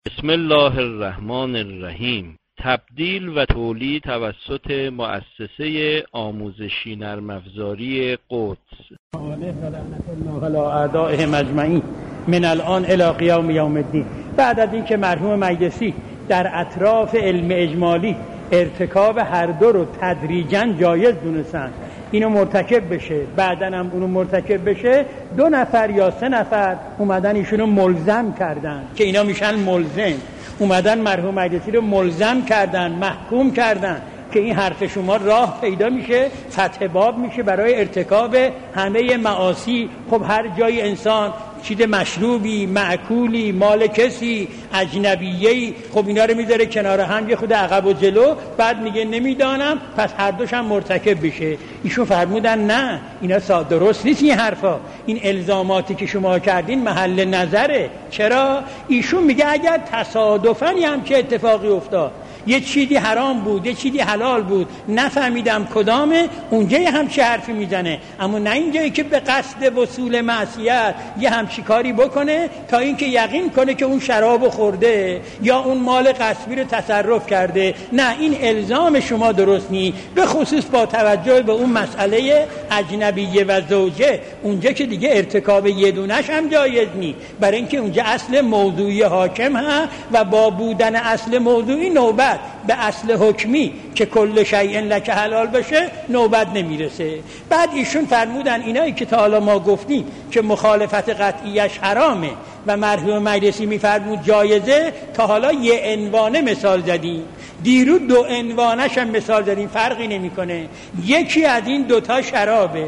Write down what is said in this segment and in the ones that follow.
بسم الله الرحمن الرحیم. تبدیل و تولید توسط مؤسسه آموزشی نرم افزاری قدس. علی اعدائهم اجمعین من الان الی قیام یوم الدین. بعد از اینکه مرحوم مجلسی در اطراف علم اجمالی ارتکاب هر دو رو تدریجاً جایز دونستن، اینو مرتکب بشه بعداً هم اونو مرتکب بشه، 2 نفر یا 3 نفر اومدن ایشونو ملزم کردن که اینا میشن ملزم، اومدن مرحوم مجلسی رو ملزم کردن، محکوم کردن که این حرف شما راه پیدا میشه، فتح باب میشه برای ارتکاب همه معاصی. خب هر جای انسان چیز مشروبی، معکولی، مال کسی، اجنبیه‌ای، خب اینا رو میذاره کنار هم، یه خود عقب و جلو، بعد میگه نمیدانم، پس هر دوش هم مرتکب بشه. ایشون فرمودن نه، اینا درست نیست این حرفا، این الزاماتی که شما کردین محل نظره. چرا؟ ایشون میگه اگر تصادفاً هم که اتفاقی افتاد، یه چیزی حرام بود یه چیزی حلال بود، نفهمیدم کدامه، اونجا هم چه حرفی میزنه. اما نه اینجایی که به قصد وصول معصیت یه همچی کاری بکنه تا اینکه یقین کنه که اون شراب خورده یا اون مال غصبی رو تصرف کرده. نه، این الزام شما درست نی، به خصوص با توجه به اون مسئله اجنبیه و زوجه. اونجا که دیگه ارتکاب یه دونش هم جایز نی، برای اینکه اونجا اصل موضوعی حاکم ها و با بودن اصل موضوعی نوبت به اصل حکمی که کل شیء لک حلال بشه نوبت نمیرسه. بعد ایشون فرمودن اینایی که تا حالا ما گفتیم که مخالفت قطعیش حرامه و مرحوم مجلسی میفرمود جایزه، تا حالا یه عنوانه مثال زدیم، دیرو 2 عنوانش هم مثال زدیم، فرقی نمیکنه. یکی از این دوتا شرابه،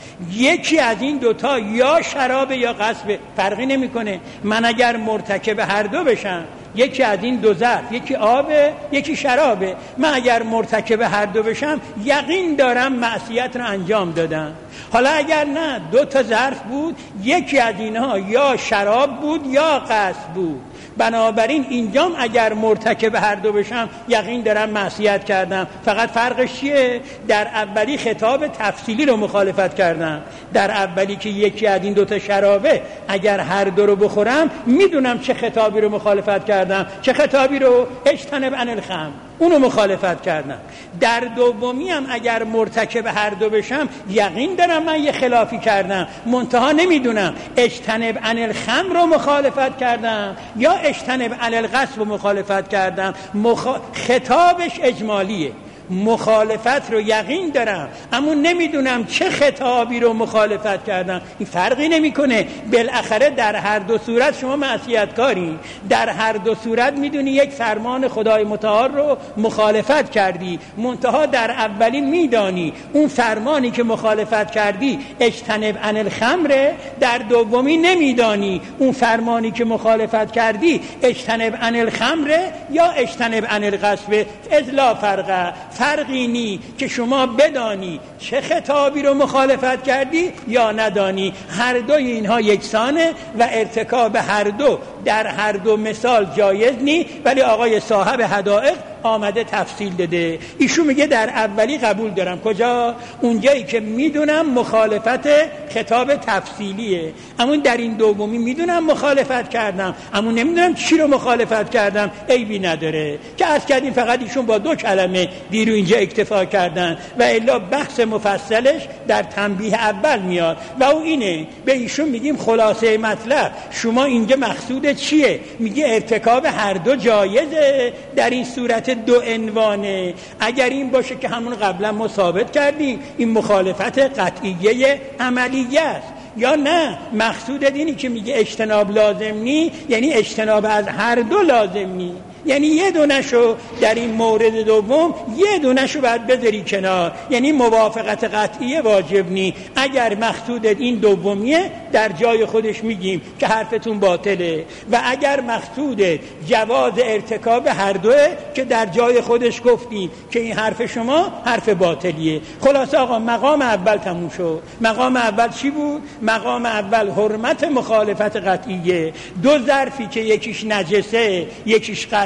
یکی از این دوتا یا شرابه یا غصبه، فرقی نمیکنه. من اگر مرتکب هر دو بشم، یکی از این 2 ظرف، یکی آبه یکی شرابه، من اگر مرتکب هر دو بشم یقین دارم معصیت رو انجام دادم. حالا اگر نه 2 تا ظرف بود، یکی از اینها یا شراب بود یا غصب بود، بنابراین اینجام اگر مرتکب هر دو بشم یقین دارم معصیت کردم. فقط فرقش چیه؟ در اولی خطاب تفصیلی رو مخالفت کردم، در اولی که یکی از این 2 تا شرابه اگر هر دو رو بخورم میدونم چه خطابی رو مخالفت کردم، چه خطابی رو؟ اجتنب عن الخمر، اونو مخالفت کردم. در دومی هم اگر مرتکب هر دو بشم یقین دارم من یه خلافی کردم، منتها نمیدونم اجتنب عن الخمر رو مخالفت کردم یا اجتنب عن الغصب رو مخالفت کردم. خطابش اجمالیه، مخالفت رو یقین دارم اما نمیدونم چه خطابی رو مخالفت کردم. این فرقی نمیکنه، بالاخره در هر دو صورت شما معصیتکاری، در هر دو صورت میدونی یک فرمان خدای متعال رو مخالفت کردی، منتها در اولین میدانی اون فرمانی که مخالفت کردی اجتنب عن الخمر، در دومی نمیدانی اون فرمانی که مخالفت کردی اجتنب عن الخمر یا اجتنب عن الغصب. اذ لا فرقی نی که شما بدانی چه خطابی رو مخالفت کردی یا ندانی، هر دوی اینها یکسانه و ارتکاب هر دو در هر دو مثال جایز نی. ولی آقای صاحب حدائق آمده تفصیل داده. ایشون میگه در اولی قبول دارم، کجا؟ اونجایی که میدونم مخالفت خطاب تفصیلیه، اما در این دومی میدونم مخالفت کردم اما نمیدونم چی رو مخالفت کردم، عیبی نداره که عرض کردیم فقط ایشون با 2 کلمه دیرو اینجا اکتفا کردن و الا بحث مفصلش در تنبیه اول میاد و او اینه. به ایشون میگیم خلاصه مطلب شما اینجا مقصود چیه؟ میگه ارتکاب هر دو جایزه، در این صورت 2 عنوانه. اگر این باشه که همون قبلا ما ثابت کردیم این مخالفت قطعیه عملیه است، یا نه مقصود اینی که میگه اجتناب لازم نی، یعنی اجتناب از هر دو لازم نی، یعنی یه دونشو در این مورد دوم یه دونشو باید بذاری کنار، یعنی موافقت قطعیه واجب نی. اگر مقصودت این دومیه در جای خودش میگیم که حرفتون باطله، و اگر مقصودت جواز ارتکاب هر دوه که در جای خودش گفتیم که این حرف شما حرف باطلیه. خلاصه آقا مقام اول تموم شد. مقام اول چی بود؟ مقام اول حرمت مخالفت قطعیه. 2 ظرفی که یکیش نجسه یکیش قصد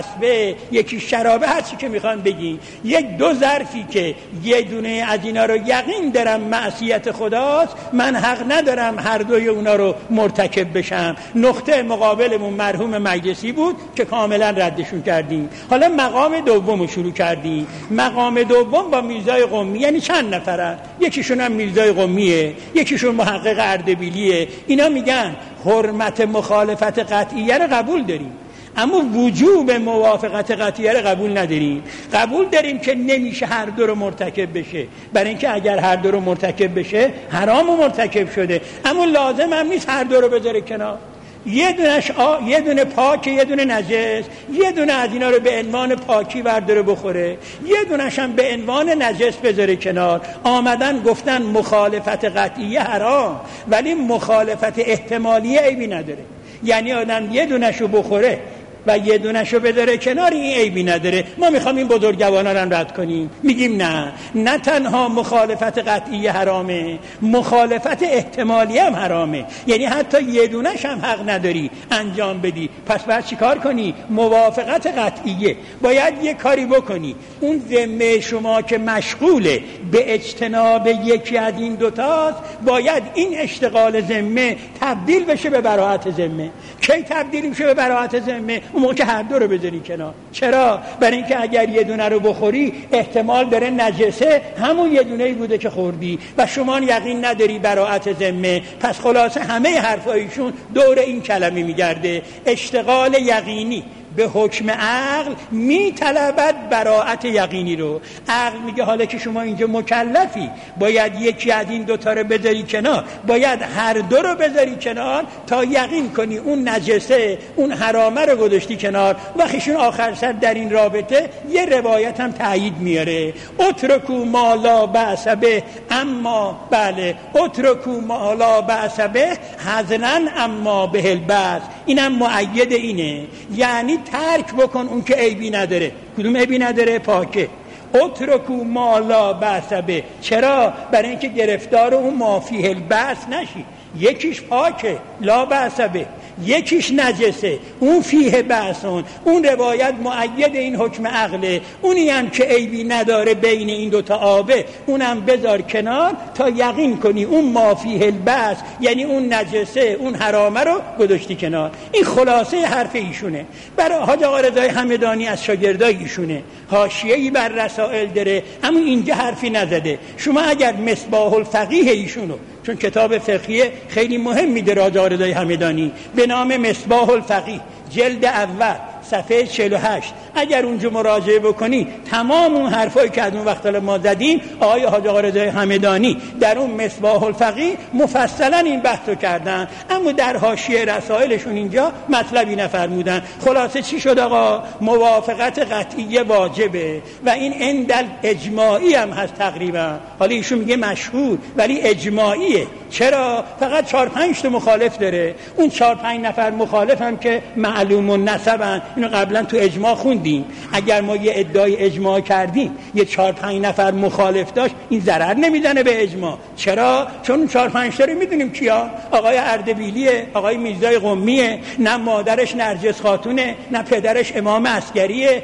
اسبه، یکی شرابه، هر چی که میخوان بگین. یک دو ظرفی که یه دونه از اینا رو یقین دارم معصیت خداست، من حق ندارم هر دوی اونا رو مرتکب بشم. نقطه مقابلمون مرحوم مجلسی بود که کاملا ردشون کردیم. حالا مقام دوم رو شروع کردیم. مقام دوم با میرزای قمی، یعنی چند نفرن، یکیشون هم میرزای قمیه، یکیشون محقق اردبیلیه. اینا میگن حرمت مخالفت قطعیه رو قبول داریم، اما وجوب موافقت قطعیه رو قبول نداریم. قبول داریم که نمیشه هر دو رو مرتکب بشه، برای اینکه اگر هر دو رو مرتکب بشه حرام و مرتکب شده، اما لازم هم نیست هر دو رو بذاره کنار. یه دونه پاک، یه دونه نجس، یه دونه از اینا رو به عنوان پاکی برداره بخوره، یه دونش هم به عنوان نجس بذاره کنار. آمدن گفتن مخالفت قطعیه حرام، ولی مخالفت احتمالیه عیبی نداره. یعنی آدم یه دونش رو بخوره و یه دونش رو بذاره کنار، این عیبی نداره. ما میخوام این بزرگواران رو رد کنیم، میگیم نه تنها مخالفت قطعی حرامه، مخالفت احتمالی هم حرامه. یعنی حتی یه دونش هم حق نداری انجام بدی. پس باید چی کار کنی؟ موافقت قطعیه. باید یه کاری بکنی، اون ذمه شما که مشغوله به اجتناب یکی از این دوتاست، باید این اشتغال ذمه تبدیل بشه به براءت ذمه. کی تبدیل میشه به براءت ذمه؟ اون موقع که هر دو رو بذاری کنار. چرا؟ برای اینکه اگر یه دونه رو بخوری احتمال داره نجسه همون یه دونه‌ای بوده که خوردی و شما یقین نداری براءت ذمه. پس خلاصه همه حرفایشون دور این کلمه میگرده، اشتغال یقینی به حکم عقل میطلبد براءت یقینی رو. عقل میگه حالا که شما اینجا مکلفی، باید یکی از این دوتا رو بذاری کنار، باید هر دو رو بذاری کنار تا یقین کنی اون نجسه، اون حرامه رو گذاشتی کنار. وقتشون آخر سر در این رابطه یه روایت هم تایید میاره، اترکو ما لا بأس به، اما بله اترکو ما لا بأس به حزنا اما به البأس. اینم مؤید اینه، یعنی ترک بکن اون که عیبی نداره. کدوم عیبی نداره؟ پاکه. اترکو ما لا بأس به. چرا؟ برای اینکه گرفتار اون ما فیه البأس نشی. یکیش پاکه لا بأس به، یکیش نجسه اون فیه بأسون. اون روایت مؤید این حکم عقله. اونی هم که عیبی نداره بین این دوتا آبه، اونم بذار کنار تا یقین کنی اون ما فیه البأس، یعنی اون نجسه، اون حرامه رو گذاشتی کنار. این خلاصه حرف ایشونه. برای حاج آقا رضای همدانی از شاگردای ایشونه، حاشیه‌ای بر رسائل داره، اما اینجا حرفی نزده. شما اگر مصباح الفقیه ایشونو، چون کتاب فقهی خیلی مهم میده راجع به رضای همدانی به نام مصباح الفقیه، جلد اول صفحه 48، اگر اونجا مراجعه بکنی تمام اون حرفایی که از اون وقت ما زدیم آقای حاج آقا رضای همدانی در اون مصباح الفقیه مفصلا این بحثو کردن، اما در حاشیه رسائلشون اینجا مطلبی نفرمودن. خلاصه چی شد آقا؟ موافقت قطعیه واجبه و این عند اجماعی هم هست تقریبا. حالا ایشون میگه مشهور ولی اجماعیه. چرا؟ فقط 4-5 تا مخالف داره. اون 4-5 نفر مخالف هم که معلوم النسبن، اینو قبلا تو اجماع خوندیم. اگر ما یه ادعای اجماع کردیم یه 4-5 نفر مخالف داشت، این ضرر نمیزنه به اجماع. چرا؟ چون 4-5 تا رو میدونیم کیا؟ آقای اردبیلیه، آقای میرزای قمیه، نه مادرش نرجس خاتونه، نه پدرش امام عسکریه.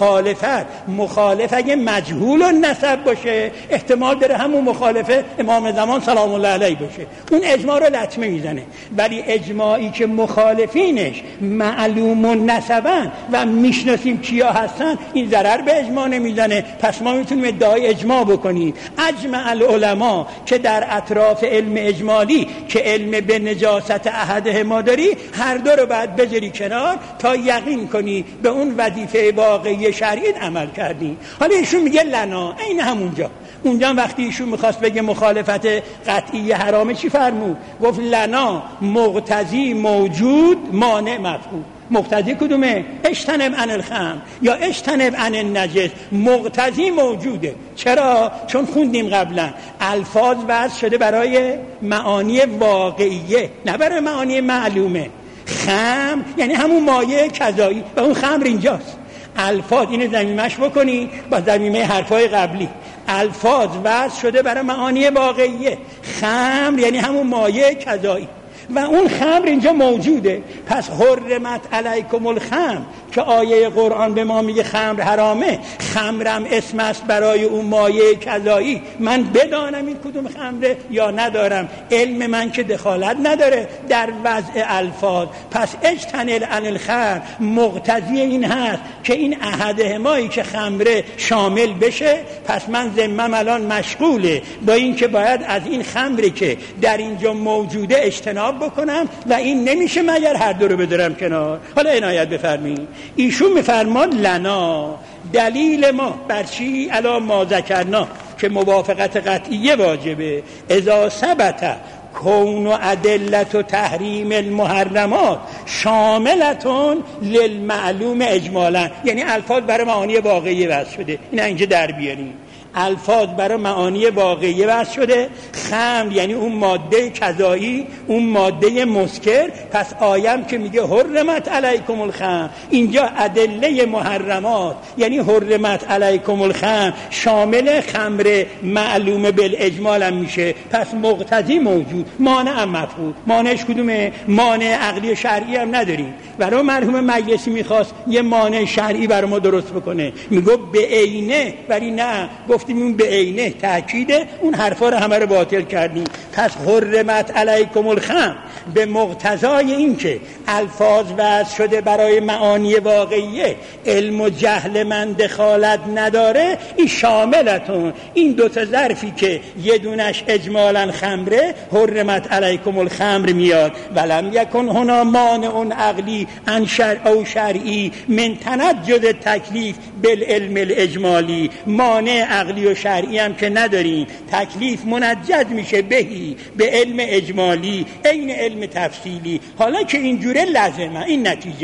مخالف اگه مجهول النسب باشه احتمال داره همون مخالفه امام زمان سلام الله علیه باشه، اون اجماع رو لطمه میزنه. ولی اجماعی که مخالفینش معلوم النسبن و میشناسیم کیا هستن، این ضرر به اجماع نمیزنه. پس ما میتونیم ادعای اجماع بکنیم. اجمع العلماء که در اطراف علم اجمالی که علم به نجاست احدهما داری، هر دو رو باید بذاری کنار تا یقین کنی به اون وظیفه واقعی شرعی عمل کردی. حالا ایشون میگه لنا، این همونجا اونجا وقتی ایشون میخواست بگه مخالفت قطعی حرامه چی فرمود؟ گفت لنا مقتضی موجود مانع مفهوم. مقتضی کدومه؟ اجتنب عن الخمر یا اجتنب عن النجس. مقتضی موجوده. چرا؟ چون خوندیم قبلا الفاظ وضع شده برای معانی واقعیه نه برای معانی معلومه. خمر یعنی همون مایه کذایی و اون خمر اینجاست. الفاظ اینو ضمیمش بکنی با ضمیمه حرفای قبلی. الفاظ وضع شده برای معانی واقعیه. خمر یعنی همون مایه کذایی و اون خمر اینجا موجوده. پس حرمت علیکم الخمر که آیه قرآن به ما میگه خمر حرامه، خمرم اسم است برای اون مایه کذایی، من بدانم این کدوم خمره یا ندارم؟ علم من که دخالت نداره در وضع الفاظ. پس اجتنب عن الخمر مقتضی این هست که این احدهمایی که خمره شامل بشه. پس من ذمم الان مشغوله با این که باید از این خمری که در اینجا موجوده اجتناب بکنم و این نمیشه مگر هر دو رو بدارم کنار. حالا عنایت بفرمایید، ایشون میفرماد لنا، دلیل ما بر چی؟ علی ما ذکرنا، که موافقت قطعیه واجبه. اذا ثبت کون و ادلت و تحریم المحرمات شاملتون للمعلوم اجمالا، یعنی الفاظ برای معانی واقعی وضع شده. این اینجا در بیاریم، الفاظ برای معانی واقعی وضع شده. خمر یعنی اون ماده کذایی، اون ماده مسکر. پس آیم که میگه حرمت علیکم الخمر، اینجا ادله محرمات یعنی حرمت علیکم الخمر شامل خمر معلوم بالاجمال هم میشه. پس مقتضی موجود، مانع هم مفقود. مانعش کدومه؟ مانع عقلی و شرعی هم نداریم. برای مرحوم مجلسی میخواست یه مانع شرعی برای ما درست بکنه، میگه به عینه، ولی نه، گفتیم اون به عینه تأکیده، اون حرفا رو همه رو باطل کردیم. پس حرمت علیکم الخمر به مقتضای این که الفاظ وضع شده برای معانی واقعیه، علم و جهل من دخالت نداره، این شاملتون این دو تا ظرفی که یه دونش اجمالا خمره، حرمت علیکم الخمر میاد. ولم یکن هنا مانع عقلی ان شرع او شرعی من تنجد تکلیف بالعلم الاجمالی، مانع عقلی و شرعی هم که نداریم. تکلیف منجد میشه بهی به علم اجمالی این علم تفصیلی. حالا که اینجوره لازمه این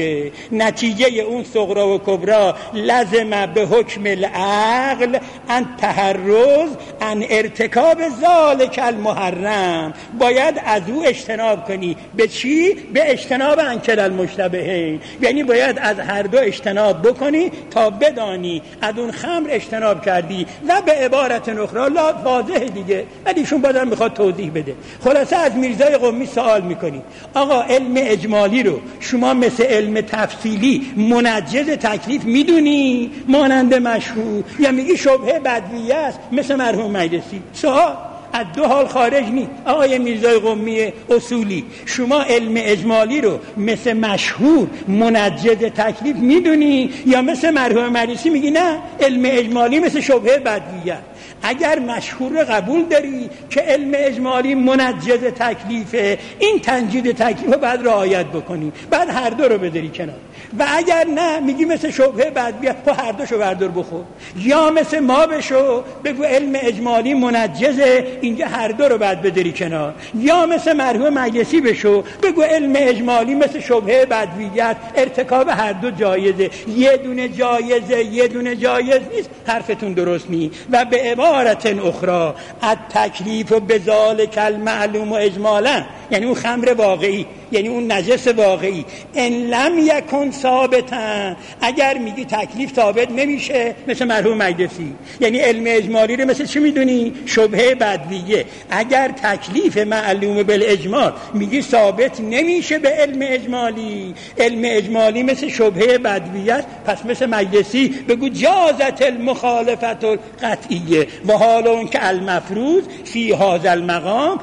نتیجه اون صغرا و کبرا لازمه به حکم العقل ان تحرز ان ارتکاب ذالک المحرم، باید از او اجتناب کنی. به چی؟ به اجتناب انکر المشتبهین، یعنی باید از هر دو اجتناب بکنی تا بدانی از اون خمر اجتناب کردی. و به عبارت اخرى لا واضحه دیگه، ولی ایشون بازم میخواد توضیح بده. خلاصه از میرزای قمی سوال میکنی آقا علم اجمالی رو شما مثل علم تفصیلی منجز تکلیف میدونی مانند مشهور، یا میگی شبهه بدویه است مثل مرحوم مجلسی؟ سوال از دو حال خارج نیست. آقای میرزای قمی اصولی، شما علم اجمالی رو مثل مشهور منجز تکلیف میدونی یا مثل مرحوم مجلسی میگی نه علم اجمالی مثل شبهه بدویه؟ اگر مشهور رو قبول داری که علم اجمالی منجز تکلیفه، این تنجید تکلیف رو باید رعایت بکنی، بعد هر دو رو بداری کنار. و اگر نه میگی مثل شبهه بدویه، تو هر دوشو بردار بخور. یا مثل ما بشو بگو علم اجمالی منجزه، اینجا هر دو رو باید بداری کنار. یا مثل مرحوم مجلسی بشو بگو علم اجمالی مثل شبهه بدویت، ارتکاب هر دو جایزه. یه دونه جایزه یه دونه جایز نیست، حرفتون درست نیست. و به عبارت اخرى التکلیف بذالک المعلوم اجمالا، یعنی اون خمر واقعی، یعنی اون نجس واقعی، ان لم یکن ثابتا، اگر میگی تکلیف ثابت نمیشه مثل مرحوم مجلسی، یعنی علم اجمالی رو مثل چی میدونی؟ شبهه بدویه. اگر تکلیف معلوم بالاجمال میگی ثابت نمیشه به علم اجمالی، علم اجمالی مثل شبهه بدویه، پس مثل مجلسی بگو جازت المخالفت القطعیه و حال اون که المفروض فی هذا المقام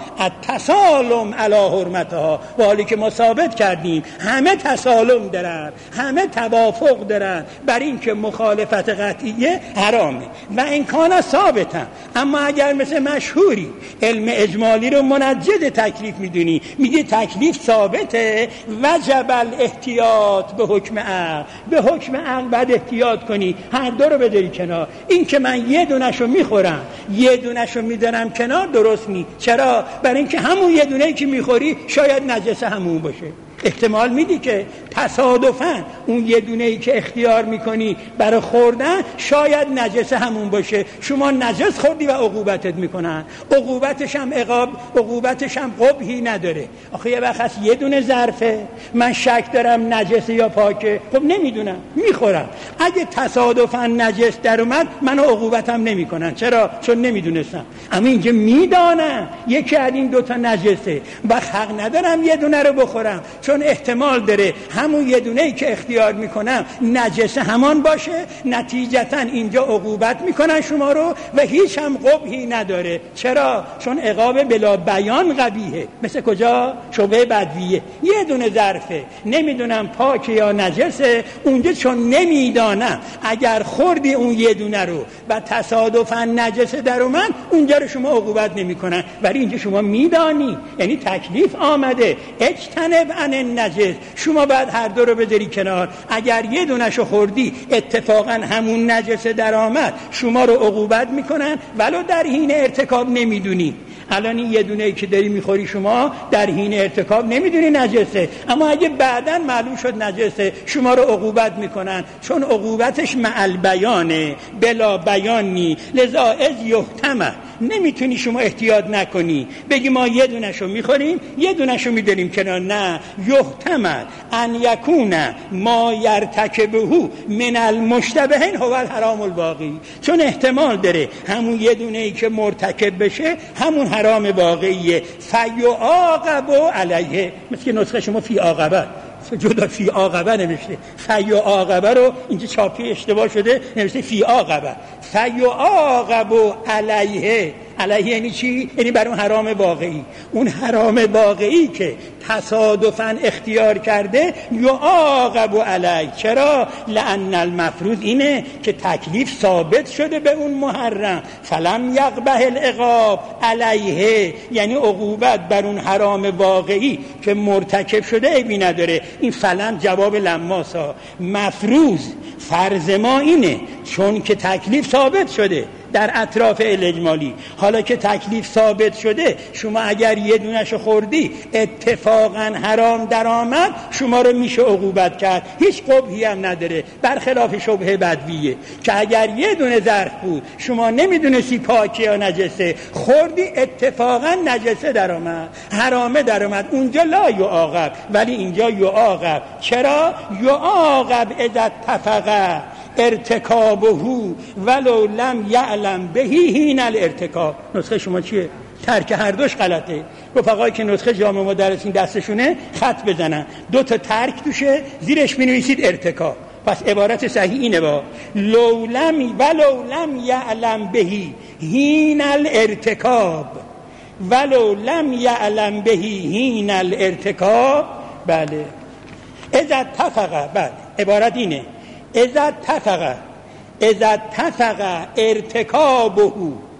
التسالم علی حرمتها، و حالی که ما ثابت کردیم همه تسالم دارن، همه توافق دارن بر این که مخالفت قطعیه حرامه و امکان ثابتن. اما اگر مثل مشهوری علم اجمالی رو منجز تکلیف میدونی، میگی تکلیف ثابته، وجب الاحتیاط به حکم عقل، به حکم عقل بعد احتیاط کنی، هر دو رو بداری کنار. این که من یه دونشو میخورم یه دونشو میدارم کنار درست نیست. چرا؟ برای اینکه همون یه دونه‌ای که میخوری شاید نجس همون باشه. احتمال میدی که تصادفاً اون یه دونه‌ای که اختیار میکنی برای خوردن شاید نجس همون باشه. شما نجس خوردی و عقوبتت میکنن، عقوبتش هم عقاب، عقوبتش هم قبحی نداره. آخه یه وقت هست یه دونه ظرفه، من شک دارم نجسه یا پاکه، خب نمیدونم میخورم، اگه تصادفاً نجس در اومد منو عقوبتم نمیکنن. چرا؟ چون نمیدونستم. اما اینجا میدانم یکی از این دوتا نجسه و حق ندارم یه دونه رو بخورم، چون چون احتمال داره همون یه دونه‌ای که اختیار میکنم نجسه همان باشه، نتیجتا اینجا عقوبت میکنن شما رو و هیچ هم قبحی نداره. چرا؟ چون عقاب بلا بیان قبیحه. مثل کجا؟ شبهه بدویه. یه دونه ظرفه، نمیدونم پاکه یا نجسه، اونجا چون نمیدانم اگر خوردی اون یه دونه رو و تصادفاً نجسه در اومد، اونجا رو شما عقوبت نمیکنن، ولی اینجا شما میدانی، یعنی تکلیف آمده اجتنب عن النجس، شما بعد هر دو رو بذاری کنار. اگر یه دونه‌شو خوردی اتفاقا همون نجسه در آمد، شما رو عقوبت میکنن ولو در حین ارتکاب نمیدونی. الان این یه دونه‌ای که داری میخوری شما در حین ارتکاب نمیدونی نجسه، اما اگه بعداً معلوم شد نجسه شما رو عقوبت میکنن، چون عقوبتش مع البیانه، بلا بیانی. لذا از یحتمل، نمیتونی شما احتیاط نکنی بگی ما یه دونه‌شو میخوریم یه دونه‌شو میداریم کنار. نه، یحتمل ان یکون ما یرتکبه من المشتبهین هو الحرام الواقعی، چون احتمال داره همون یه دونه‌ای که مرتکب بشه همون حرام واقعیه. فیعاقب علیه، مثل که نسخه شما فی عاقبه، جدا فی عاقبه نوشته، فیعاقبه رو اینجا چاپی اشتباه شده نوشته فی عاقبه. فیعاقب علیه، علیه یعنی چی؟ یعنی بر اون حرام واقعی، اون حرام واقعی که تصادفاً اختیار کرده یعاقب علیه. چرا؟ لأن المفروض اینه که تکلیف ثابت شده به اون محرم، فلم یقبح العقاب علیه، یعنی عقوبت بر اون حرام واقعی که مرتکب شده عیبی نداره. این فلم جواب لماسا. مفروض فرض ما اینه چون که تکلیف ثابت شده در اطراف الاجمالی. حالا که تکلیف ثابت شده، شما اگر یه دونه‌شو خوردی اتفاقا حرام در آمد، شما رو میشه عقوبت کرد، هیچ قبحی هم نداره. برخلاف شبهه بدویه که اگر یه دونه ظرف بود شما نمیدونستی پاکه یا نجسه، خوردی اتفاقا نجسه در آمد، حرامه در آمد، اونجا لا یعاقب، ولی اینجا یعاقب. چرا؟ یعاقب اذا اتفق ارتکابه ولو لم یعلم بهی حین الارتکاب. نسخه شما چیه؟ ترک هر دوش غلطه. رفقایی که نسخه جامع مدرسین دستشونه خط بزنن، دو تا ترک توشه، زیرش می‌نویسید ارتکاب. پس عبارت صحیح اینه با ولو لم یعلم بهی حین الارتکاب، ولو لم یعلم بهی حین الارتکاب. بله، اذا اتفق، بله عبارت اینه اذا اتفق ارتکابه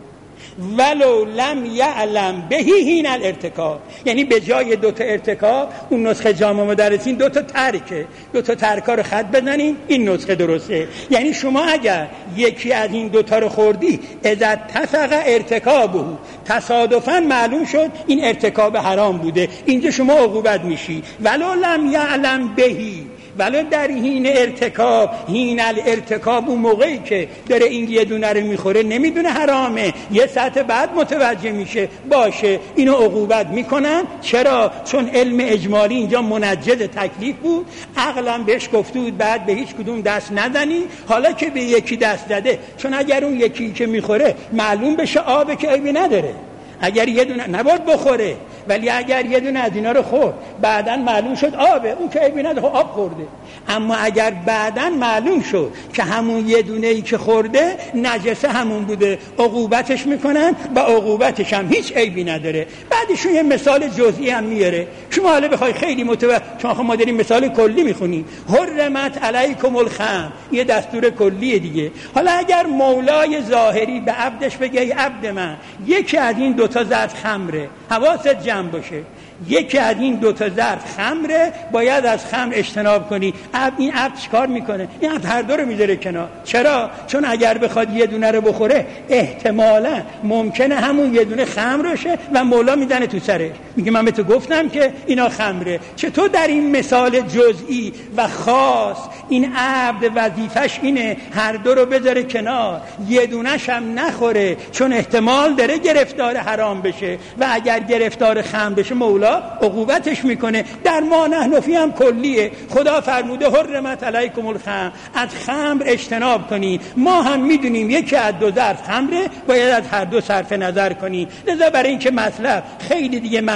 ولو لم یعلم بهی حین الارتکاب، یعنی به جای دوتا ارتکاب اون نسخه جامع مدرسین دوتا ترکه، دوتا ترکا رو خط بزنیم، این نسخه درسته. یعنی شما اگر یکی از این دوتا رو خوردی اذا اتفق ارتکابه، تصادفاً معلوم شد این ارتکاب حرام بوده، اینجا شما عقوبت میشی. ولو لم یعلم بهی، ولو در حین ارتکاب، حین الارتکاب، اون موقعی که داره این یه دونه رو میخوره نمیدونه حرامه، یه ساعت بعد متوجه میشه، باشه اینو عقوبت میکنن. چرا؟ چون علم اجمالی اینجا منجز تکلیف بود، عقلا بهش گفته بود بعد به هیچ کدوم دست نزنی، حالا که به یکی دست زده، چون اگر اون یکی که میخوره معلوم بشه آبه که عیبی نداره، اگر یه دونه نباید بخوره، ولی اگر یه دونه از اینا رو خورد بعداً معلوم شد آبه، اون که عیبی نداره، آب خورده. اما اگر بعداً معلوم شد که همون یه دونه‌ای که خورده نجسه همون بوده، عقوبتش میکنن و عقوبتش هم هیچ عیبی نداره. بعدشون یه مثال جزئی هم میاره. شما حالا بخوای خیلی چون ما داریم مثال کلی میخونیم، حرمت علیکم الخمر، یه دستور کلیه دیگه. حالا اگر مولای ظاهری به عبدش بگه ای عبد من، یکی از این دوتا ظرف خمره، حواست جمع باشه، یکی از این دوتا ظرف خمره، باید از خمر اجتناب کنی. این عبد چیکار میکنه؟ این عبد هر دو رو میذاره کنار. چرا؟ چون اگر بخواد یه دونه رو بخوره احتمالاً ممکنه همون یه دونه خمر باشه و مولا میزنه تو سرش، میگه من به تو گفتم که اینا خمره. چطور در این مثال جزئی و خاص این عبد وظیفش اینه هر دو رو بذاره کنار، یه دونه‌ش هم نخوره، چون احتمال داره گرفتار حرام بشه و اگر گرفتار خمر بشه مولا عقوبتش میکنه. در ما نحنفی هم کلیه، خدا فرموده حرمت علیکم الخمر، از خمر اجتناب کنی. ما هم میدونیم یکی از دو ظرف خمره، باید از هر دو صرف نظر کنی. لذا برای اینکه مطلب خیلی دیگه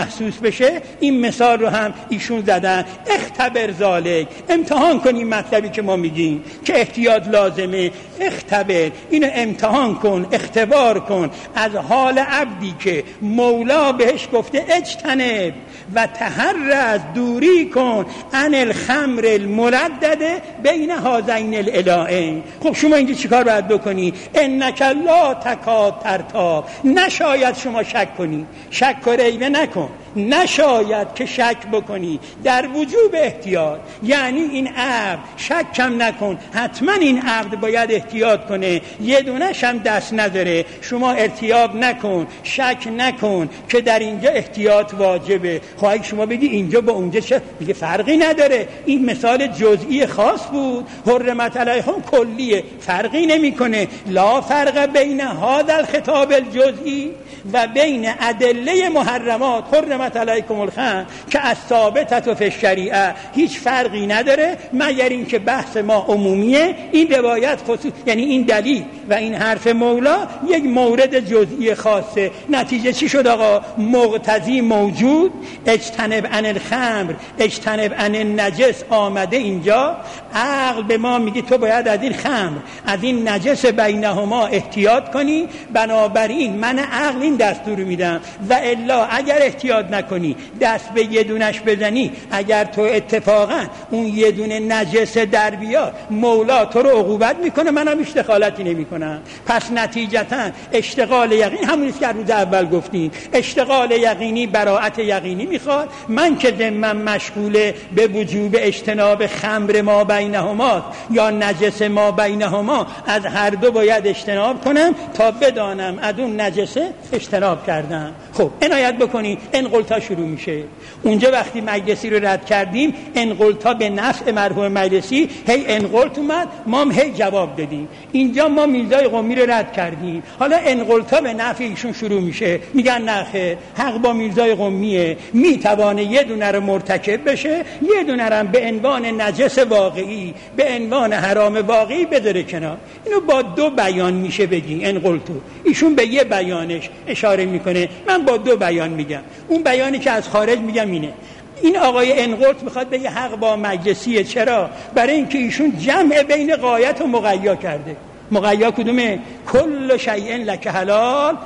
محسوس بشه. این مثال رو هم ایشون زدن. اختبر ذالک، امتحان کن این مطلبی که ما میگیم که احتیاط لازمه. اختبر، اینو امتحان کن، اختبار کن از حال عبدی که مولا بهش گفته اجتنب و تحرز، دوری کن عن الخمر المردده بین هذین الالهین. خب شما اینجا چیکار باید بکنی؟ انک لا تکاد ترتاب، نشاید شما شک کنی، شک و ریبه نکن، نشاید که شک بکنی در وجوب احتیاط. یعنی این عبد شک کم نکن، حتما این عبد باید احتیاط کنه، یه دونش هم دست نداره. شما ارتیاب نکن، شک نکن که در اینجا احتیاط واجبه. خواهی شما بگی اینجا با اونجا چه دیگه فرقی نداره، این مثال جزئی خاص بود، حرمت علیکم کلیه، فرقی نمیکنه. لا فرق بین هذا الخطاب الجزئی و بین ادله محرمات حرمت علیکم الخمر که از ثابتت فی الشریعه، هیچ فرقی نداره مگر اینکه بحث ما عمومیه. این روایت خصوص، یعنی این دلیل و این حرف مولا یک مورد جزئی خاصه. نتیجه چی شد آقا؟ مقتضی موجود، اجتنب عن الخمر، اجتنب عن النجس آمده اینجا. عقل به ما میگه تو باید از این خمر، از این نجس بینهما احتیاط کنی، بنابراین من عقل این دستور میدم. و الا اگر احتیاط نکنی، دست به یه دونش بزنی، اگر تو اتفاقا اون یه دونه نجس در بیاد، مولا تو رو عقوبت میکنه، منم هیچ دخالتی نمیکنم. پس نتیجتا اشتغال یقین همونیه که روز اول گفتیم، اشتغال یقینی براءت یقینی میخواد. من که ذمم مشغوله به وجوب اجتناب خمر ما بینهما یا نجس ما بینهما، از هر دو باید اجتناب کنم تا بدانم از اون نجسه اجتناب کردم. خب عنایت بکنی، انقلتا شروع میشه. اونجا وقتی مجلسی رو رد کردیم، انقلتا به نفع مرحوم مجلسی هی انقلت اومد، ما هم هی جواب دادیم. اینجا ما میرزای قمی رو رد کردیم، حالا انقلتا به نفع ایشون شروع میشه. میگن نه خیر، حق با میرزای قمیه، میتوانه یه دونه رو مرتکب بشه، یه دونه رو به عنوان نجس واقعی، به عنوان حرام واقعی بذاره کنار. اینو با دو بیان میشه بگی انقلتو. ایشون به یه بیانش اشاره میکنه، من با دو بیان میگم. اون بیانی که از خارج میگم اینه، این آقای انقلت میخواد بگه حق با مجلسیه. چرا؟ برای اینکه ایشون جمع بین غایت و مغیا کرده. مغیا کدومه؟ کل شیء لک حلال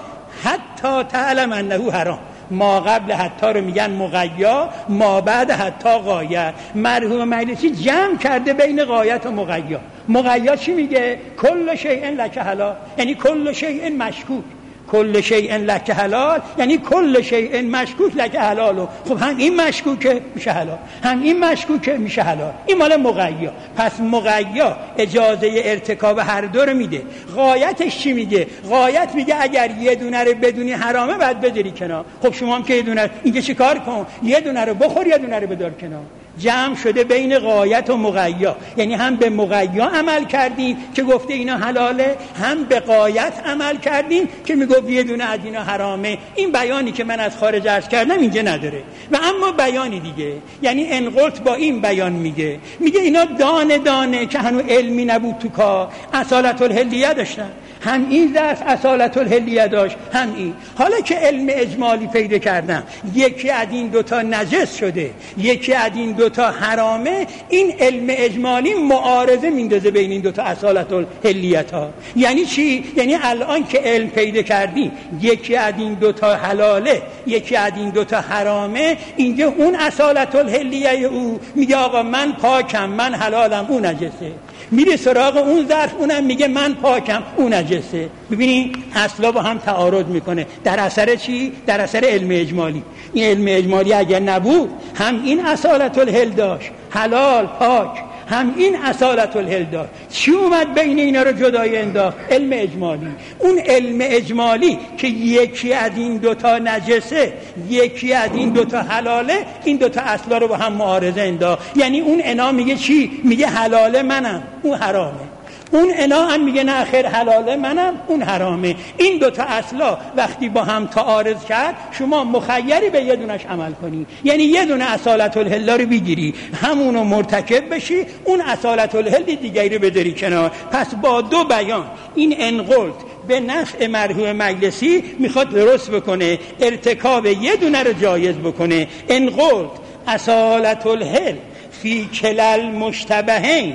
حتی تعلم انه حرام. ما قبل حتی رو میگن مغیا، ما بعد حتی غایت. مرحوم مجلسی جمع کرده بین غایت و مغیا. مغیا چی میگه؟ کل شیء لک حلال، یعنی کل شیء مشکوک. کل شیء لک حلال یعنی کل شیء مشکوک لک حلال. خب هم این مشکوکه میشه حلال، هم این مشکوکه میشه حلال. این مال مغیا. پس مغیا اجازه ارتکاب هر دو رو میده. غایتش چی میگه؟ غایت میگه اگر یه دونه رو بدونی حرامه بعد بذاری کنار. خب شما هم که یه دونه اینجا چیکار کن؟ یه دونه رو بخور، یه دونه رو بذار کنار. جمع شده بین غایت و مغیا، یعنی هم به مغیا عمل کردیم که گفته اینا حلاله، هم به غایت عمل کردیم که میگفت یه دونه از اینا حرامه. این بیانی که من از خارج عرض کردم اینجا نداره. و اما بیانی دیگه، یعنی انقلت با این بیان میگه اینا دانه دانه که هنوز علمی نبود تو کار، اصالت الحلیه داشتن. هم این ظرف اصالت الحلیه داشت، هم این. حالا که علم اجمالی پیدا کردم، یکی از این دوتا نجس شده، یکی از این دوتا حرامه، این علم اجمالی معارضه میندازه بین این دوتا اصالت الحلیت ها. یعنی چی؟ یعنی الان که علم پیدا کردی یکی از این دوتا حلاله، یکی از این دوتا حرامه، اینجا اون اصالت الحلیه او میگه آقا من پاکم، من حلالم، اون نجسه. میره سراغ اون ظرف، اونم میگه من پاکم، اون نجسه. ببینید اصلا با هم تعارض میکنه. در اثر چی؟ در اثر علم اجمالی. این علم اجمالی اگر نبود، هم این اصالت الحل داشت، حلال پاک، هم این اصالت الحل داشت. چی اومد بین اینا رو جدای انداخت؟ علم اجمالی. اون علم اجمالی که یکی از این دوتا نجسه، یکی از این دوتا حلاله، این دوتا اصلا رو با هم معارضه انداخت. یعنی اون انا میگه چی؟ میگه حلاله منم، اون حرامه. اون انا هم میگه نه خیر حلاله منم، اون حرامه. این دوتا اصلا وقتی با هم تعارض کرد، شما مخیری به یه دونش عمل کنی. یعنی یه دونه اصالت الحل رو بگیری، همونو مرتکب بشی، اون اصالت الحل دیگری رو بذاری کنار. پس با دو بیان این انقلت به نفع مرحوم مجلسی میخواد درست بکنه، ارتکاب یه دونه رو جایز بکنه. ان قلت اصالت الحل فی کلال مشتبهین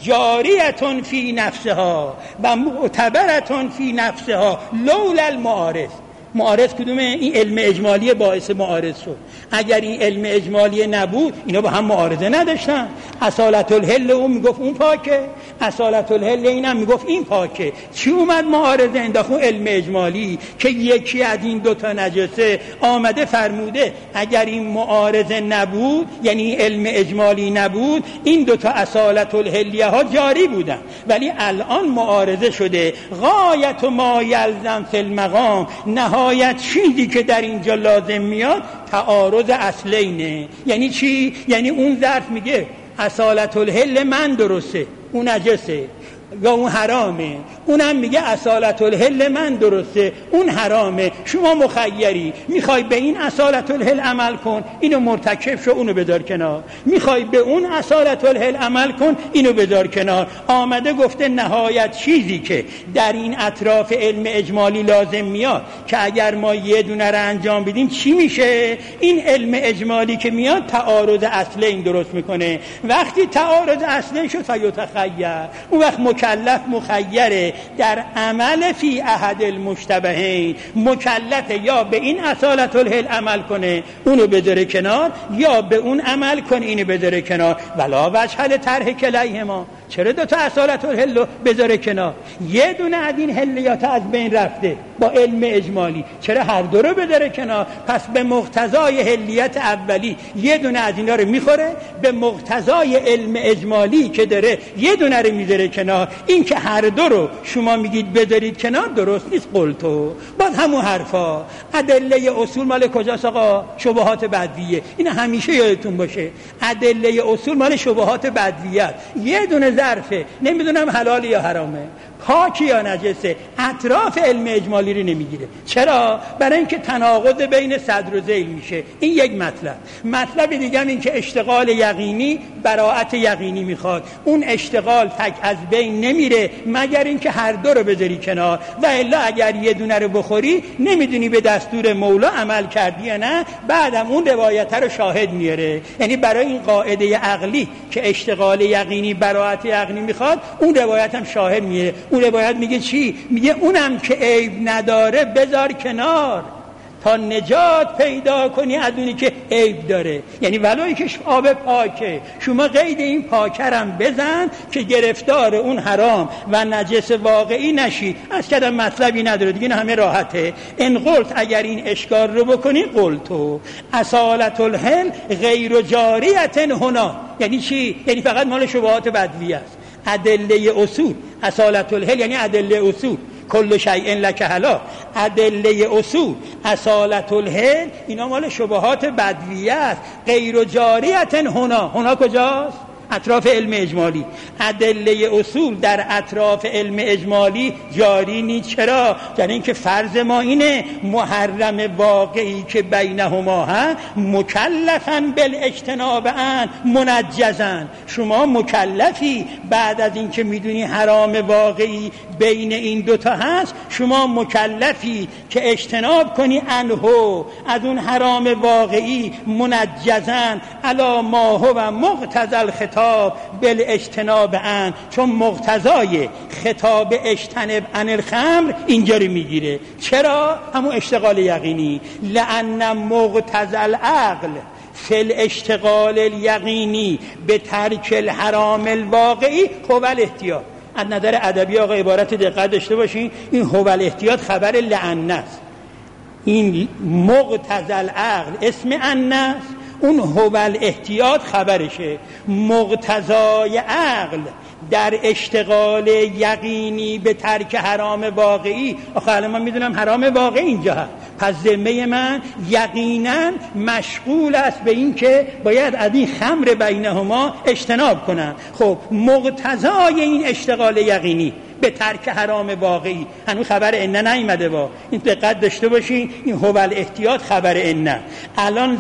جاریتون فی نفسها و معتبرتون فی نفسها لولا المعارض. معارض کدومه؟ این علم اجمالی باعث معارض شد. اگر این علم اجمالی نبود اینا با هم معارضه نداشتن. اصالت الحل اون میگفت اون پاکه، اصالت الحل اینم میگفت این پاکه. چی اومد معارضه انداخت؟ علم اجمالی که یکی از این دوتا نجسه آمده فرموده اگر این معارضه نبود، یعنی علم اجمالی نبود، این دوتا اصالت الحلیه ها جاری بودن. ولی الان معارضه شده. غایت ما یلزم فی المقام، نهایت چیزی که در اینجا لازم میاد تعارض اصلینه. یعنی چی؟ یعنی اون ظرف میگه اصالت الحل من درسته، اون نجسه یا اون حرامه، اونم میگه اصالت الحل من درسته، اون حرامه. شما مخیری، میخوای به این اصالت الحل عمل کن، اینو مرتکب شو، اونو بذار کنار. میخوای به اون اصالت الحل عمل کن، اینو بذار کنار. آمده گفته نهایت چیزی که در این اطراف علم اجمالی لازم میاد که اگر ما یه دونه رو انجام بدیم چی میشه؟ این علم اجمالی که میاد تعارض اصلین درست میکنه. وقتی تعارض اصلین شد فیتخیر، اون وقت مکلف مخیره در عمل فی احد المشتبهین. مکلف یا به این اصالت الحل عمل کنه، اونو بذاره کنار، یا به اون عمل کنه، اینو بذاره کنار. ولا وجه لطرح کلیهما. چرا دو تا اصالت الحل رو بذاره کنار؟ یه دونه از این حلیات از بین رفته با علم اجمالی، چرا هر دو رو بذاره کنار؟ پس به مقتضای حلیت اولی یه دونه از اینا رو میخوره، به مقتضای علم اجمالی که داره یه دونه رو میذاره کنار. این که هر دو رو شما میگید بذارید کنار درست نیست. قلتو باز همون حرفا. ادله اصول مال کجاست آقا؟ شبهات بدویه. این همیشه یادتون باشه، ادله اصول مال شبهات بدویه. یه دونه ظرفه، نمیدونم حلال یا حرامه، پاکی یا نجسه، اطراف علم اجمالی رو نمیگیره. چرا؟ برای اینکه تناقض بین صدر و ذیل میشه. این یک مطلب. مطلب دیگه این که اشتغال یقینی براءت یقینی میخواد. اون اشتغال تک از بین نمیره مگر اینکه هر دو رو بذاری کنار، و الا اگر یه دونه رو بخوری نمیدونی به دستور مولا عمل کردی یا نه. بعدم اون روایت رو شاهد میاره. یعنی برای این قاعده عقلی که اشتغال یقینی براءت یقینی میخواد، اون روایت هم شاهد میاره. اون روایت میگه چی؟ میگه اونم که عیب نداره بذار کنار تا نجات پیدا کنی از اونی که عیب داره. یعنی ولوی که آب پاکه، شما قید این پاکرم بزن که گرفتار اون حرام و نجس واقعی نشی. از کدام مطلبی نداره دیگه، همه راحته. ان قلت اگر این اشکال رو بکنی، قلتو اصالت الحل غیر جاریت هنا. یعنی چی؟ یعنی فقط مال شبهات بدوی است. ادله اصول اصالت الحل یعنی ادله اصول، کل شیء لک حلال. ادله اصول اصالت الحل اینا مال شبهات بدویه است. غیر جاریت هنا کجاست؟ اطراف علم اجمالی. ادله اصول در اطراف علم اجمالی جاری نیست. چرا؟ یعنی اینکه فرض ما اینه محرم واقعی که بینهما هست مکلفن بالاجتناب ان منجزن. شما مکلفی بعد از اینکه میدونی حرام واقعی بین این دوتا هست، شما مکلفی که اجتناب کنی انهو از اون حرام واقعی منجزن علی ما هو مقتضی الخطاب بالاجتناب عن. چون مقتضای خطاب اجتنب عن الخمر اینجا رو میگیره. چرا؟ همون اشتغال یقینی. لأن مقتضی العقل فی الاشتغال الیقینی به ترک الحرام الواقعی هو الاحتیاط. از نظر ادبی آقا عبارت دقت داشته باشین، این هو الاحتیاط خبر لأن است. این مقتضی العقل اسم ان است، اون هو الاحتیاط خبرشه. مقتضای عقل در اشتغال یقینی به ترک حرام واقعی. آخه الان من میدونم حرام واقعی اینجا هست، پس ذمه من یقینا مشغول است به این که باید از این خمر بینهما اجتناب کنم. خب مقتضای این اشتغال یقینی به ترک حرام واقعی هنوز خبر ان نیامده. با این دقت داشته باشین، این هو الاحتیاط خبر ان. الان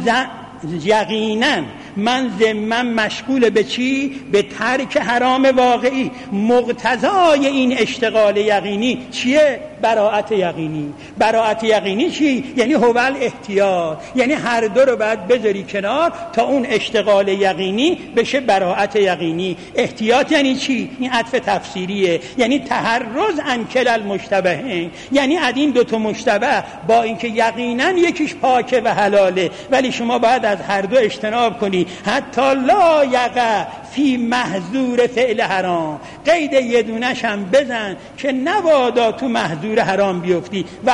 یقینا من ذمم مشغول به چی؟ به ترک حرام واقعی. مقتضای این اشتغال یقینی چیه؟ براءت یقینی. براءت یقینی چی؟ یعنی هوال احتیاط، یعنی هر دو رو باید بذاری کنار تا اون اشتغال یقینی بشه براءت یقینی. احتیاط یعنی چی؟ این عطف تفسیریه، یعنی تحرز عن کلا المشتبهین، یعنی از این دو تا مشتبه با اینکه یقینا یکیش پاکه و حلاله ولی شما باید از هر دو اجتناب کنی. حتی لا یقع فی محظور فعل حرام، قید یه دونش هم بزن که نبادا تو محظور حرام بیفتی. و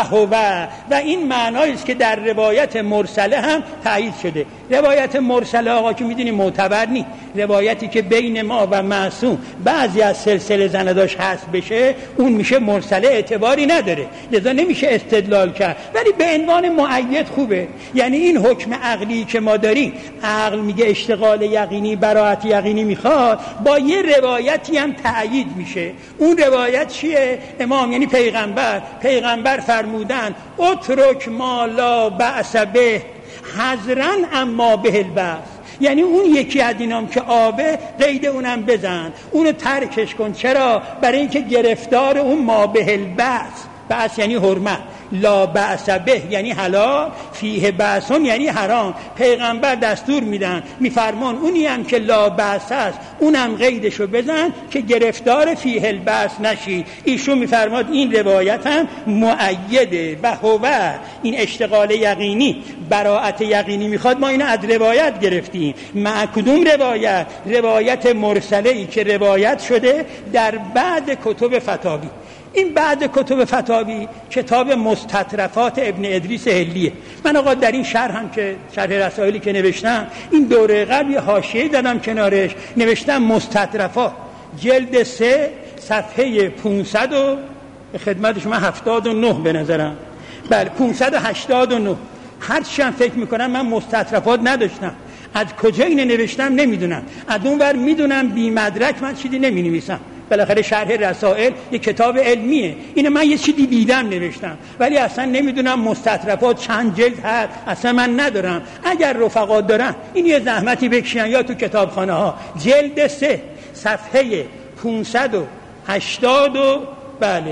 این معنایی است که در روایت مرسله هم تایید شده. روایت مرسله آقا که میدونی معتبر نی، روایتی که بین ما و معصوم بعضی از سلسله زنداش هست بشه اون میشه مرسله، اعتباری نداره، لذا نمیشه استدلال کرد، ولی به عنوان مؤید خوبه. یعنی این حکم عقلی که ما داریم، عقل میگه اشتغال یقینی براءت یقینی میخواد، با یه روایتی هم تأیید میشه. اون روایت چیه؟ امام یعنی پیغمبر فرمودن اترک ما لا بأس به حذرا اما به البأس، یعنی اون یکی از اینام که آبه قید اونم بزن، اونو ترکش کن. چرا؟ برای اینکه گرفتار اون ما به البأس، بأس یعنی حرمت، لا بأس به یعنی حلال، فیه بأسون یعنی حرام. پیغمبر دستور میدن میفرمان اونی هم که لا بأس است اونم قیدشو بزن که گرفتار فیه البأس نشی. ایشون میفرماد این روایت هم مؤیده. و این اشتغال یقینی براءت یقینی میخواد، ما اینو از روایت گرفتیم. مع کدوم روایت؟ روایت مرسله ای که روایت شده در بعد کتب فتاوی. این بعد کتب فتاوی کتاب مستطرفات ابن ادریس هلیه. من آقا در این شرح هم که شرح رسائلی که نوشتم، این دوره قبل یه حاشیه دادم کنارش، نوشتم مستطرفات جلد 3 صفحه 500 و به خدمت شما 79 به نظرم، بله 589. هرچی هم فکر میکنم من مستطرفات نداشتم، از کجا اینو نوشتم نمیدونم، از اون ور میدونم بی مدرک من چیزی نمی نویسم. بالاخره شرح رسائل یک کتاب علمیه، اینو من یه چیزی دیدم نوشتم، ولی اصلا نمیدونم مستطرفات چند جلد هست، اصلا من ندارم. اگر رفقا دارن این یه زحمتی بکشن یا تو کتابخانه ها، جلد 3 صفحه 580 و بله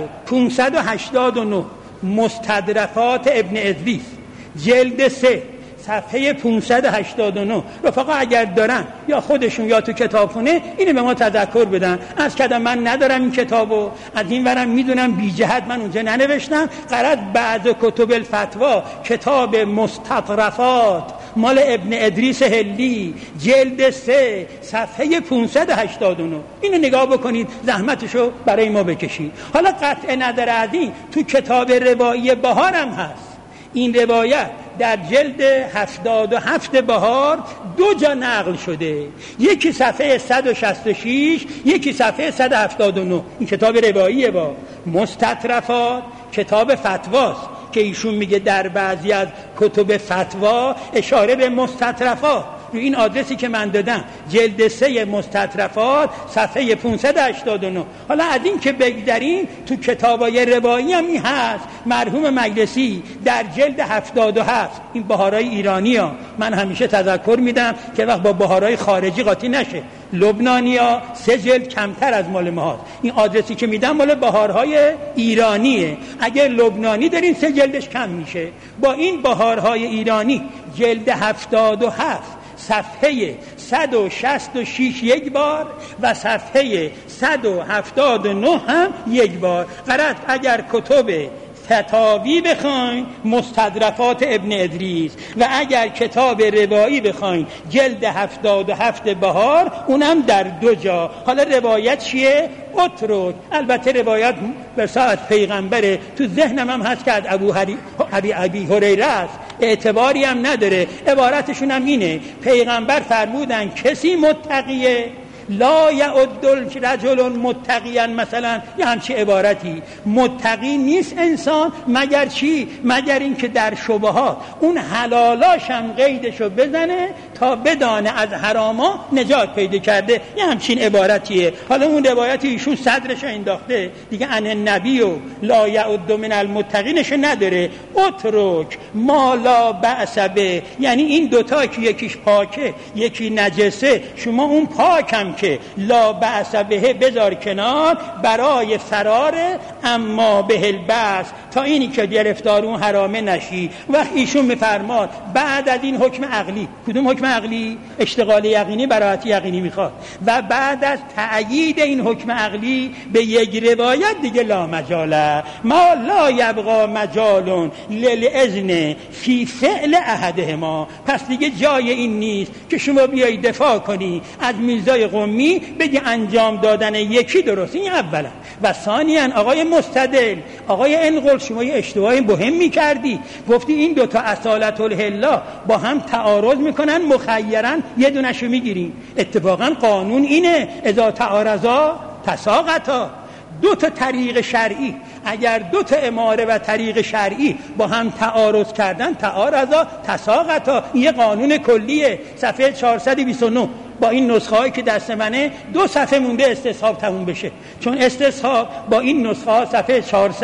589 مستطرفات ابن ادریس جلد 3 صفحه 589. رفقا اگر دارن یا خودشون یا تو کتابخونه اینو به ما تذکر بدن. از کدام من ندارم این کتابو، از این ورم میدونم بی جهت من اونجا ننوشتم. قرار بعد کتب الفتوا کتاب مستطرفات مال ابن ادریس هلی جلد 3 صفحه 589 اینو نگاه بکنید، زحمتشو برای ما بکشید. حالا قطع نداره از این تو کتاب روایی بهار هم هست. این روایت در جلد 77 بهار 2 جا نقل شده، یکی صفحه 166 یکی صفحه 179. این کتاب رواییه. با مستطرفات کتاب فتواست که ایشون میگه در بعضی از کتب فتوا اشاره به مستطرفات. این آدرسی که من دادم جلد 3 مستطرفات صفحه 589. حالا از این که بگذریم تو کتابای روایی هم این هست. مرحوم مجلسی در جلد 77 این بهارای ایرانی ها، من همیشه تذکر میدم که وقت با بهارای خارجی قاطی نشه، لبنانی ها 3 جلد کمتر از مال ما هست. این آدرسی که میدم مال بهارهای ایرانیه، اگر لبنانی دارین 3 جلدش کم میشه. با این بهارهای ایرانی جلد 77 صفحه 166 یک بار و صفحه 179 هم یک بار. قرأت اگر کتب فتاوی بخواین مستدرکات ابن ادریس و اگر کتاب روایی بخواین جلد 77 بهار اونم در 2 جا. حالا روایت چیه؟ اترک. البته روایت به ساعت پیغمبره، تو ذهنم هم هست که از ابی هریره است، اعتباری هم نداره. عبارتشون هم اینه، پیغمبر فرمودن کسی متقیه لا یعد رجل متقیا، مثلا یه همچی عبارتی، متقی نیست انسان مگر چی؟ مگر این که در شبهات اون حلالاش هم قیدشو بزنه تا بدانه از حراما نجات پیدا کرده. یه همچین عبارتیه. حالا اون روایتی ایشون صدرشو انداخته دیگه، ان النبی و لا یعد من المتقینش نداره. اترک ما لا بأس به، یعنی این دوتا که یکیش پاکه یکی نجسه، شما اون پاکم که لا بأس به بذار کنار، برای فرار اما به البس، تا اینی که گرفتار اون حرامه نشی. وقت ایشون میفرماد بعد از این حکم عقلی، کدوم حکم عقلی؟ اشتغال یقینی، براءت یقینی میخواد، و بعد از تأیید این حکم عقلی به یک روایت دیگه لا مجاله، ما لا یبقى مجال للاذن فی فعل احدهما. پس دیگه جای این نیست که شما بیایی دفاع کنی از میرزای قمی، بگی انجام دادن یکی درست. این اولا. و ثانیاً آقای مستدل، آقای انقل، شما یه اشتباه مهمی کردی، گفتی این دوتا اصالت الحلا با هم تعارض میکنن، مخیرن یه دونشو میگیریم. اتفاقا قانون اینه اذا تعارضا تساقطا. دو تا طریق شرعی، اگر دو تا اماره و طریق شرعی با هم تعارض کردن، تعارضا تساقطا. یه قانون کلیه، صفحه 429. با این نسخه هایی که دست منه 2 صفحه مونده استصحاب تموم بشه، چون استصحاب با این نسخه ها صفحه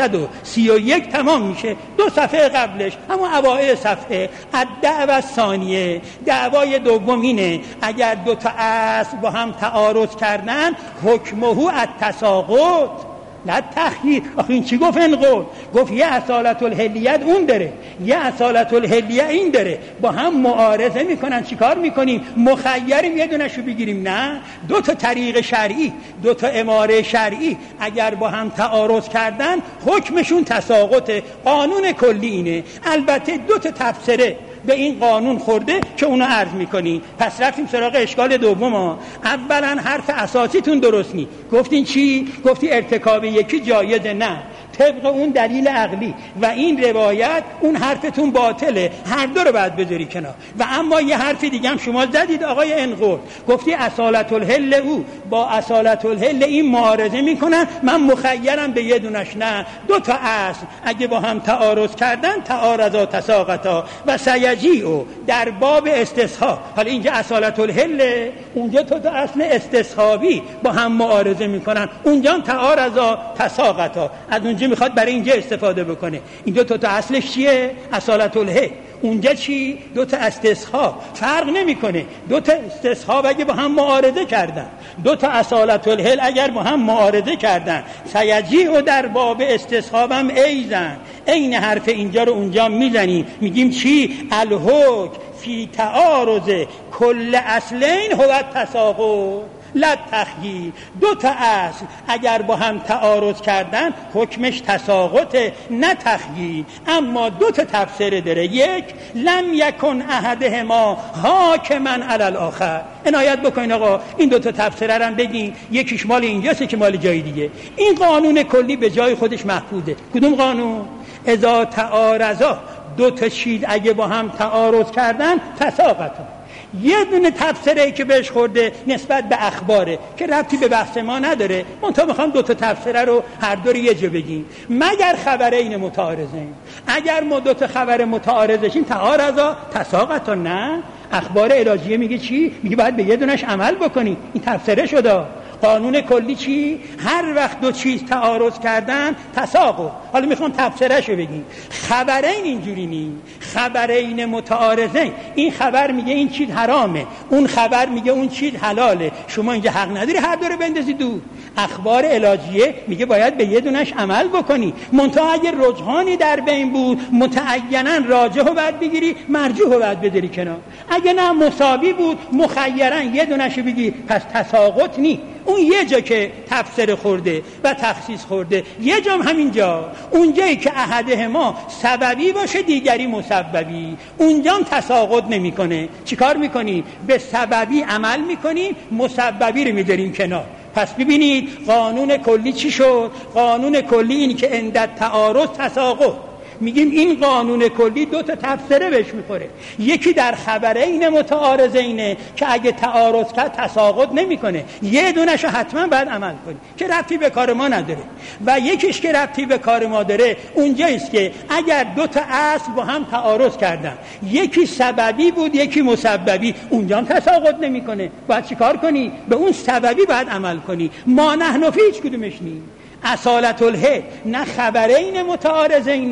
431 تمام میشه. 2 صفحه قبلش اما اوائل صفحه الدعوه الثانیه، دعوای دوم اینه اگر 2 تا اصل با هم تعارض کردن، حکمه التساقط نه تخییر. آخه این چی گفت انقل؟ گفت یه اصالت الحلیت اون داره، یه اصالت الحلیت این داره، با هم معارضه میکنن. چیکار میکنیم؟ مخیریم یه دونشو بگیریم؟ نه، 2 تا طریق شرعی، 2 تا اماره شرعی اگر با هم تعارض کردن، حکمشون تساقطه. قانون کلی اینه. البته 2 تا تفسیره به این قانون خورده که اونو عرض میکنی. پس رفتیم سراغ اشکال دوم ها. اولا حرف اساسیتون درست نی. گفتین چی؟ گفتی ارتکاب یکی جایزه. نه، طبق اون دلیل عقلی و این روایت اون حرفتون باطله. هر دو رو باید بذاری کنار. و اما یه حرف دیگه هم شما زدید آقای انقل، گفتی اصالت الحل او با اصالت الحل این معارضه میکنن، من مخیرم به یه دونش. نه، 2 تا اصل اگه با هم تعارض کردن، تعارضا تساقطا و سیجیء در باب استصحاب. حالا اینجا اصالت الحل، اونجا 2 تا اصل استصحابی با هم معارضه میکنن، اونجا تعارضا تساقطا. از اونجا میخواد برای اینجا استفاده بکنه. این 2 تا اصلش چیه؟ اصالت الحل. اونجا چی؟ 2 تا استصحاب. فرق نمیکنه. 2 تا استصحاب اگه با هم معارضه کردن، 2 تا اصالت الحل اگر با هم معارضه کردن، سیجیء در باب استصحابم ایزن. این حرف اینجا رو اونجا میزنیم، میگیم چی؟ الحکم فی تعارض کل اصلین هو التساقط لا تخییر. 2 تا اصل اگر با هم تعارض کردن، حکمش تساقطه نه تخییر. اما 2 تا تفسیر داره. یک، لم یکن احدهما حاکما علی الاخر. عنایت بکنین آقا، این 2 تا تفسیر رو بگین، یکیش مال اینجاست که مال جای دیگه. این قانون کلی به جای خودش محفوظه. کدوم قانون؟ اذا تعارضا، 2 تا چیز اگه با هم تعارض کردن، تساقطا. یه دونه تفسیری که بهش خورده نسبت به اخباره که ربطی به بحث ما نداره. من میخوام 2 تا تفسیر رو هر دو رو یه جا بگیم. مگر خبرین متعارضین، اگر ما 2 تا خبر متعارضشیم، تعارضا تساقطا. نه، اخبار الهیه میگه چی؟ میگه باید به یه دونش عمل بکنی. این تفسیره شده. قانون کلی چی؟ هر وقت 2 چیز تعارض کردن، تساقط. حالا میخوام تفسیرشو بگیم. خبرین اینجوری نی، خبرین متعارضین. این خبر میگه این چیز حرامه، اون خبر میگه اون چیز حلاله. شما اینجا حق نداری هر دو رو بندازی دور. اخبار الهیه میگه باید به یه دونش عمل بکنی. منتها اگه رجحانی در بین بود، متعینا راجح رو باید بگیری، مرجوح رو باید بذاری کنار. اگه نه مساوی بود، مخیرا یه دونشو بگی، پس تساقط نی. اون یه جا که تفسیر خورده و تخصیص خورده، یه جام همینجا. اونجایی که احدهما سببی باشه، دیگری مسببی، اونجام تساقط نمیکنه. چیکار میکنی؟ به سببی عمل میکنی، مسببی رو میذاریم کنار. پس ببینید قانون کلی چی شد؟ قانون کلی این که عند تعارض تساقط. میگیم این قانون کلی 2 تا تفسیره بهش میخوره. یکی در خبرین متعارضینه که اگه تعارض کرد تساقط نمیکنه، یه دونشو حتما باید عمل کنی که ربطی به کار ما نداره. و یکیش که ربطی به کار ما داره اونجاییست که اگر 2 تا اصل با هم تعارض کردن، یکی سببی بود یکی مسببی، اونجا هم تساقط نمیکنه. باید چیکار کنی؟ به اون سببی باید عمل کنی. ما نحن فی هیچ کدومش نی. اصالت الحل نه خبرین متعارضینه،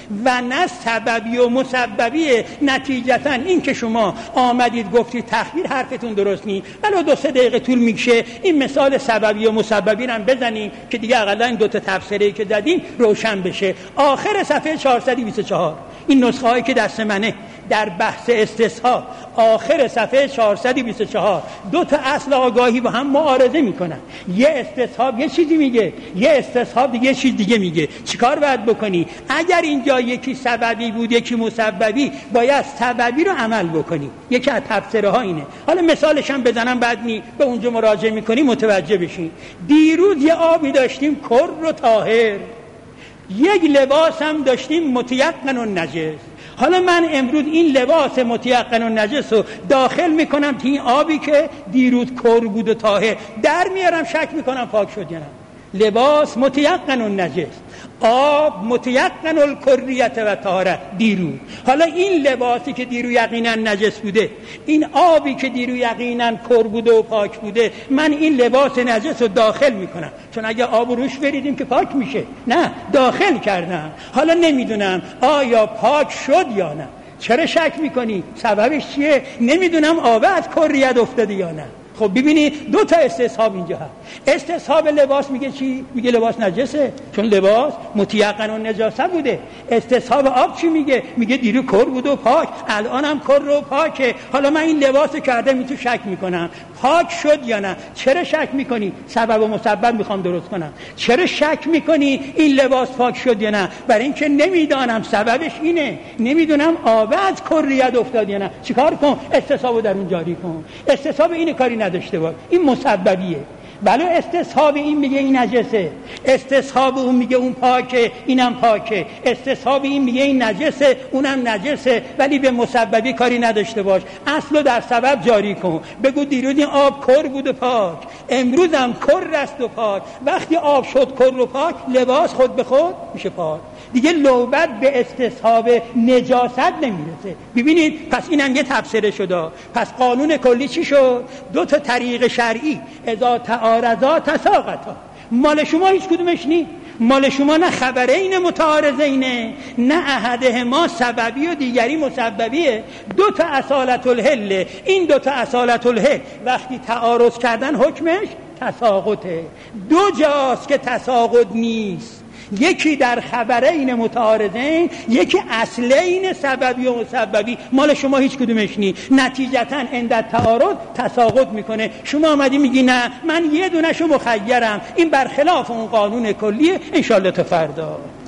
و نه سببی و مسببی. نتیجتا این که شما آمدید گفتید تخییر حرفتون درست نیست، ولو 2-3 دقیقه طول میکشه این مثال سببی و مسببی رو هم بزنیم که دیگه اقلا این 2 تا تفسیری که زدیم روشن بشه. آخر صفحه 424 این نسخه هایی که دست منه در بحث استصحاب، آخر صفحه 424 2 تا اصل آگاهی با هم معارضه میکنن. یه استصحاب یه چیزی میگه، یه استصحاب دیگه چیز دیگه میگه. چیکار باید بکنی؟ اگر اینجا یکی سببی بود یکی مسببی، باید سببی رو عمل بکنی. یکی از تفسیرها اینه. حالا مثالش هم بزنم بعد به اونجا مراجعه میکنی متوجه بشین. دیروز یه آبی داشتیم کر و طاهر، یک لباس هم داشتیم متیقن و نجس. حالا من امروز این لباس متیقن و نجس رو داخل میکنم تو این آبی که دیروز کر بود و طاهر، در میارم شک میکنم پاک شد یا نه. لباس متیقن و نجس، آب متیقن الکریت و طهارت دیرو. حالا این لباسی که دیرو یقینا نجس بوده، این آبی که دیرو یقینا کر بوده و پاک بوده، من این لباس نجس رو داخل میکنم، چون اگه آب روش بریدیم که پاک میشه. نه، داخل کردم. حالا نمیدونم آیا پاک شد یا نه. چرا شک میکنی؟ سببش چیه؟ نمیدونم آب از کریت افتاده یا نه. خب ببینید 2 تا استصحاب اینجا هست. استصحاب لباس میگه چی؟ میگه لباس نجسه، چون لباس متیقن و نجاست بوده. استصحاب آب چی میگه؟ میگه دیرو کر بود و پاک، الانم کر و پاکه. حالا من این لباسو کردم تو شک میکنم پاک شد یا نه. چرا شک میکنی؟ سبب و مسبب میخوام درست کنم. چرا شک میکنی این لباس پاک شد یا نه؟ برای اینکه نمیدانم سببش اینه، نمیدونم آب از کریت افتاد یا نه. چیکار کنم؟ استصحابو در اون جاری کن. استصحاب اینه کاری نداشته باش، این مسببیه. بله استصحاب این میگه این نجسه، استصحاب اون میگه اون پاکه اینم پاکه، استصحاب این میگه این نجسه اونم نجسه، ولی به مسببی کاری نداشته باش. اصلو در سبب جاری کن. بگو دیروز این آب کر بود و پاک، امروز هم کر است و پاک. وقتی آب شد کر و پاک، لباس خود به خود میشه پاک. دیگه نوبت به استصحاب نجاست نمیرسه. ببینید پس اینم یه تفسیر شده. پس قانون کلی چی شد؟ 2 تا طریق شرعی اذا تعارضا تساقطا. مال شما هیچ کدومش نی. مال شما نه خبرین متعارضینه، نه احدهما سببی و دیگری مسببیه. 2 تا اصالت الحل. این 2 تا اصالت الحل وقتی تعارض کردن حکمش تساقطه. 2 جاست که تساقط نیست، یکی در خبرین متعارضین، یکی اصلین سببی و مسببی. مال شما هیچ کدومش نی. نتیجتا عند تعارض تساقط میکنه. شما آمدی میگی نه من یه دونه‌شو مخیرم، این برخلاف اون قانون کلیه. انشالله تا فردا.